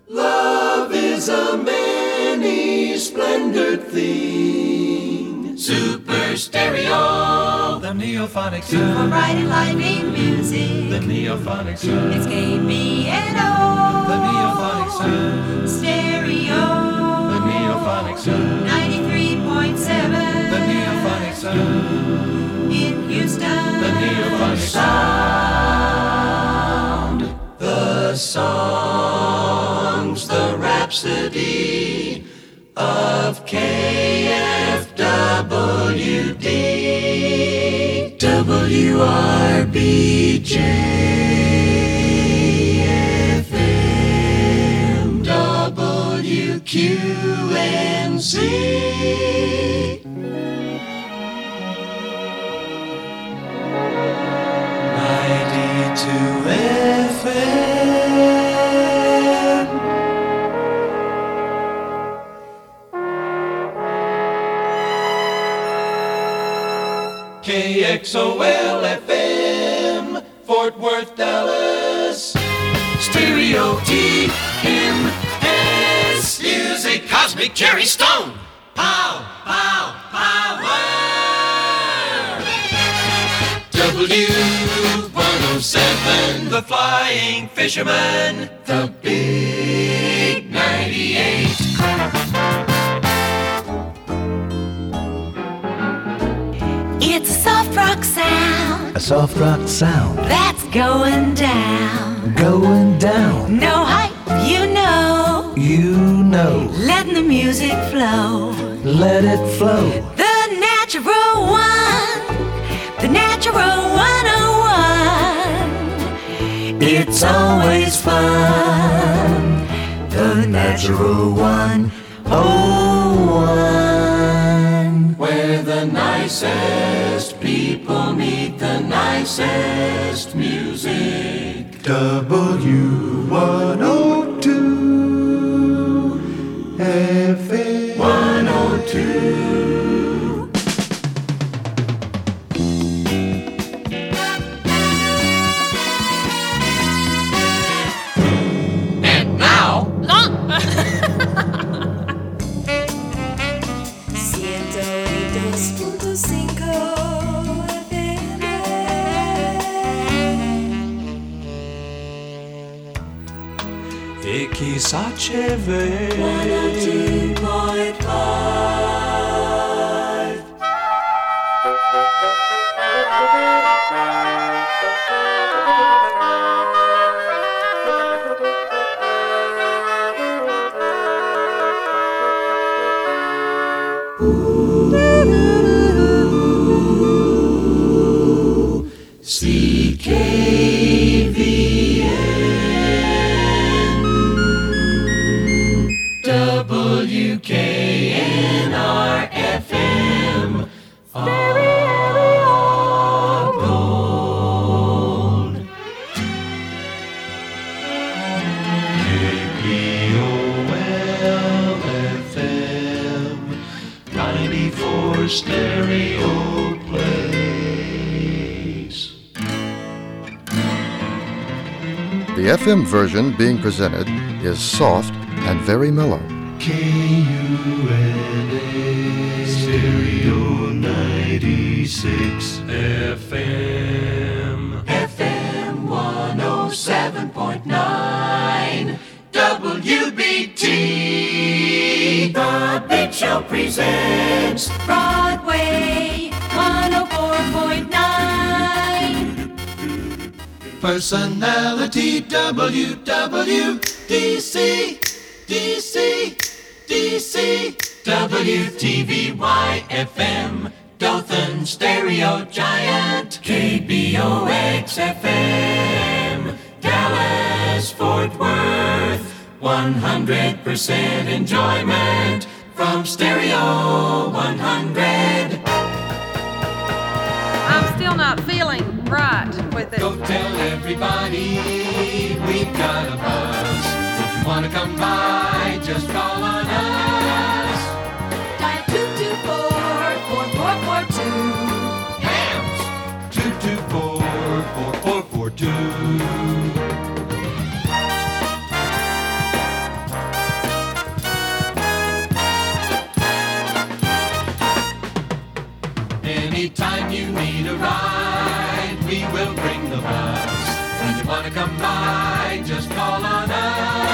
Love is a many-splendored thing. Super Stereo, the Neophonic Sound. For bright and lively music, the Neophonic Sound. It's KBNO, the Neophonic Sound. Stereo, the Neophonic Sound. 93.7, the Neophonic Sound. In Houston, the Neophonic Sound. The songs, the rhapsody of KFWD, WRBJ, FM, WQNZ. 92 FM. KXOL FM, Fort Worth, Dallas. Stereo TMS. Music Cosmic Jerry Stone. Pow, pow, power. W107, the Flying Fisherman. The Big 98. It's a soft rock sound. A soft rock sound. That's going down. Going down. No hype, you know. You know. Letting the music flow. Let it flow. The natural one. The natural 101. It's always fun. The natural 101. Where the nicest people meet the nicest music. W102 FM 102. And now, 102.5 FM. E chissà c'è 102.5. CKVN, WKNR FM, Gold, KPOL FM, 94 Stereo Place. The FM version being presented is soft and very mellow. KUNA Stereo 96 FM, FM 107.9 WBT. The Big Show presents Broadway 104.9. Personality WWDC, DC, DC, WTVY FM, Dothan Stereo Giant, KBOX FM, Dallas, Fort Worth, 100% enjoyment from Stereo 100. I'm still not feeling right with it. Go tell everybody we've got a buzz. If you want to come by, just call on us. Dial 224-4442. Hams 224-4442. Anytime you need a ride, we will bring the bus. When you want to come by, just call on us.